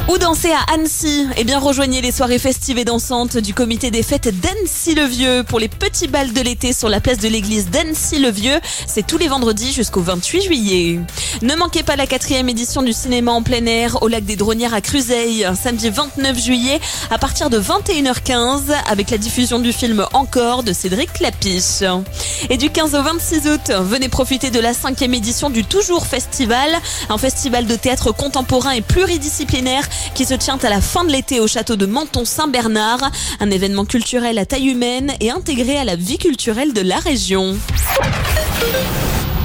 Ou danser à Annecy. Eh bien, rejoignez les soirées festives et dansantes du comité des fêtes d'Annecy-le-Vieux pour les petits bals de l'été sur la place de l'église d'Annecy-le-Vieux. C'est tous les vendredis jusqu'au 28 juillet. Ne manquez pas la 4e édition du cinéma en plein air au lac des Dronnières à Cruseille, samedi 29 juillet à partir de 21h15 avec la diffusion du film Encore de Cédric Clapiche. Et du 15 au 26 août, venez profiter de la 5e édition du Toujours Festival, un festival de théâtre contemporain et pluridisciplinaire qui se tient à la fin de l'été au château de Menton-Saint-Bernard, un événement culturel à taille humaine et intégré à la vie culturelle de la région.